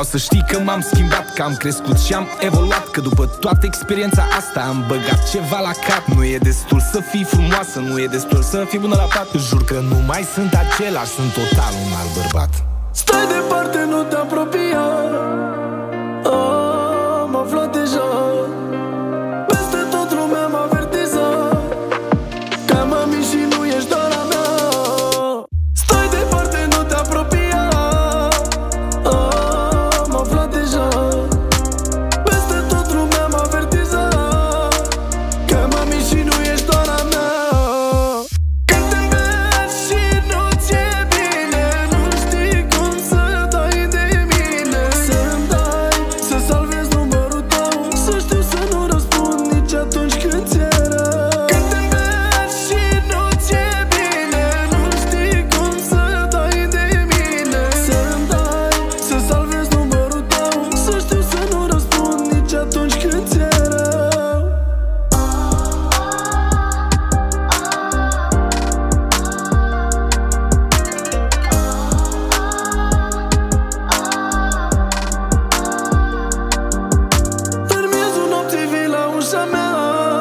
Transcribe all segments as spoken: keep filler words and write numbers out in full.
Vreau să știi că m-am schimbat, că am crescut și am evoluat, că după toată experiența asta am băgat ceva la cap. Nu e destul să fii frumoasă, nu e destul să fii bună la pat. Jur că nu mai sunt același, sunt total un alt bărbat. Stai departe, nu te apropia. Oh, m-a aflat deja. Peste tot lumea m-a avertizat că mami și nu ești doar a mea. Stai departe, nu te apropia. Oh, m-a aflat deja. Peste tot lumea m-a avertizat că mami și nu ești doar a mea. Când te mergi și nu ți-e bine, nu știi cum să dai de mine. Să-mi dai, să salvezi numărul tău, să știu să nu răspund nici atunci când ți-e rău. Când te mergi și nu ți-e bine, nu știi cum să dai de mine. Să-mi dai, să salvezi numărul tău, să știu să nu răspund nici atunci când ți-e rău. În miezul nopții vii la ușa mea,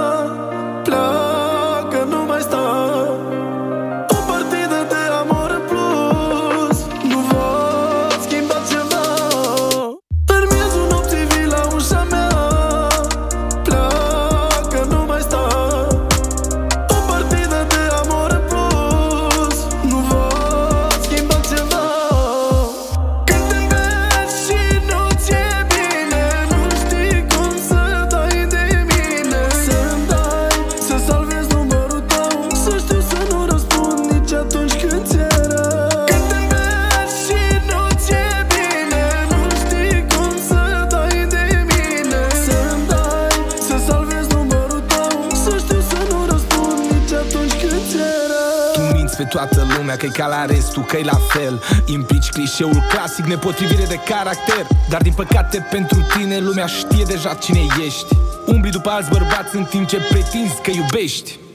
pleacă, nu mai sta. O partidă de amor în plus, nu vă schimba ceva. În miezul nopții vii la ușa mea, pleacă, nu mai sta. O partidă de amor în plus, nu vă schimba ceva. Când te mergi și nu ți-e bine, nu știi cum să dai de mine. Să-mi dai, să salvezi numărul tău, să știu să nu răspund nici atunci când ți-e rău. Când te mergi și nu ți-e bine, nu știi cum să dai de mine. Să-mi dai, să salvezi numărul tău, să știu să nu răspund nici atunci când ți-e rău. Tu minți pe toată lumea că-i ca la restul, că-i la fel. Implici clișeul clasic, nepotrivire de caracter. Dar din păcate pentru tine lumea știe deja cine ești. Umbli după alți bărbați în timp ce pretinzi că iubești.